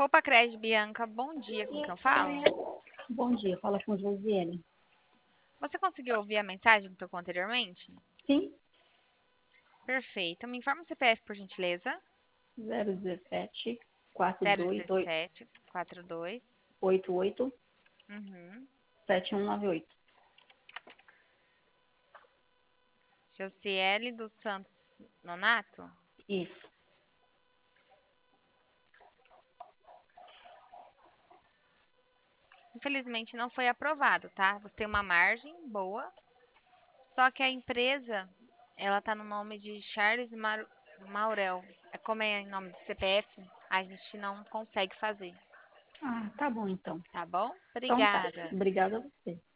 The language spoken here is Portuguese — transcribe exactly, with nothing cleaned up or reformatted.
Roupa Crédito, Bianca, bom dia, com quem eu falo? Bom dia, fala com Josiane. Você conseguiu ouvir a mensagem que tocou anteriormente? Sim, Perfeito. Me informa o C P F, por gentileza. zero um sete, quatro Zero dois dezessete, quarenta e dois. oito oito, Uhum. sete um nove oito. Josiele dos Santos Nonato? Isso. Infelizmente não foi aprovado, tá? Você tem uma margem boa, só que a empresa, ela tá no nome de Charles Mar- Maurel. É como é em nome do C P F, a gente não consegue fazer, Ah, tá bom então. tá bom? Então tá. Obrigada. Obrigada a você.